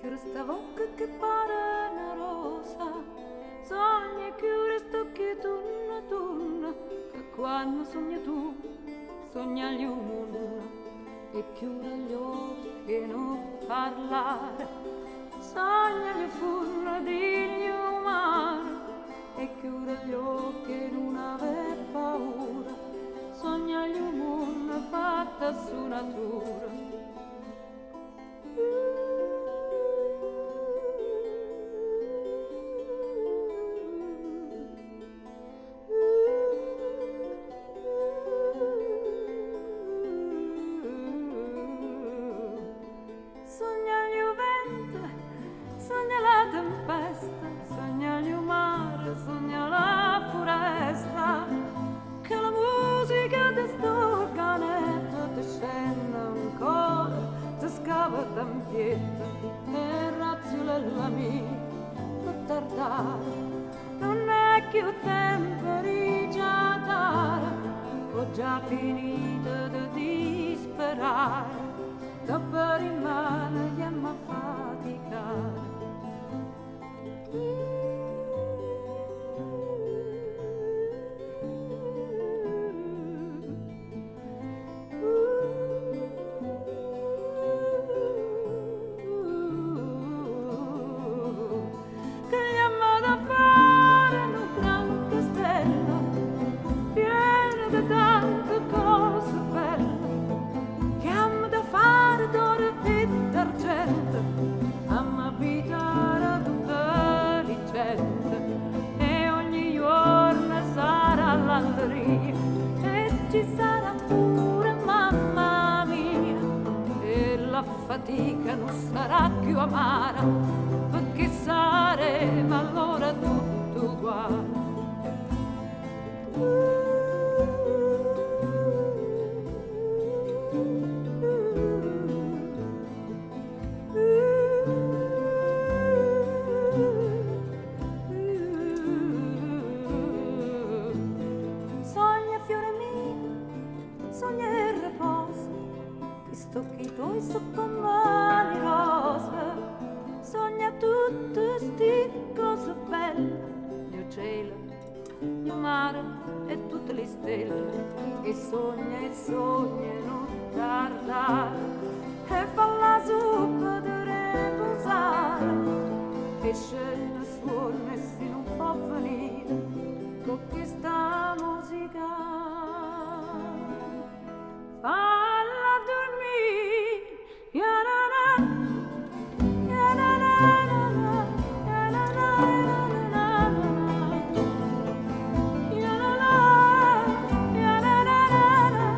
questa bocca che pare una rosa, sogna che resta che torna, torna, che quando sogna tu, sogna gli umoni e chiude gli occhi e non parlare, sogna gli furna di umani e chiude gli occhi e non ave paura, sogna gli umoni fatta su natura. Sogna il vento, sogna la tempesta, sogna il mare, sogna la foresta, che la musica di sto canetto ti scende ancora, ti scava d'ampietta e razzula la mia, non tardare, non è più tempo di giocare, ho già finito di disperare. Dopo rimane e mi faticare. Che gli amo da fare in un gran castello, pieno di tante cose belle. D'oro e d'argento, a abitare ad un delicente, e ogni giorno sarà l'alleria, e ci sarà pure mamma mia, e la fatica non sarà più amara, perché saremo allora tutto uguale. Sogna il riposo, che stocchi tuoi sotto mani rose, sogna tutte sti cose belle, il cielo, il mare e tutte le stelle, e sogna non tardare, e fa la zuppa di riposare, e scende suona e si non può venire, con questa musica. Falla dormire, ya-na-na, ya-na-na-na-na, ya-na-na-na-na-na, ya-na-na, ya-na-na-na-na,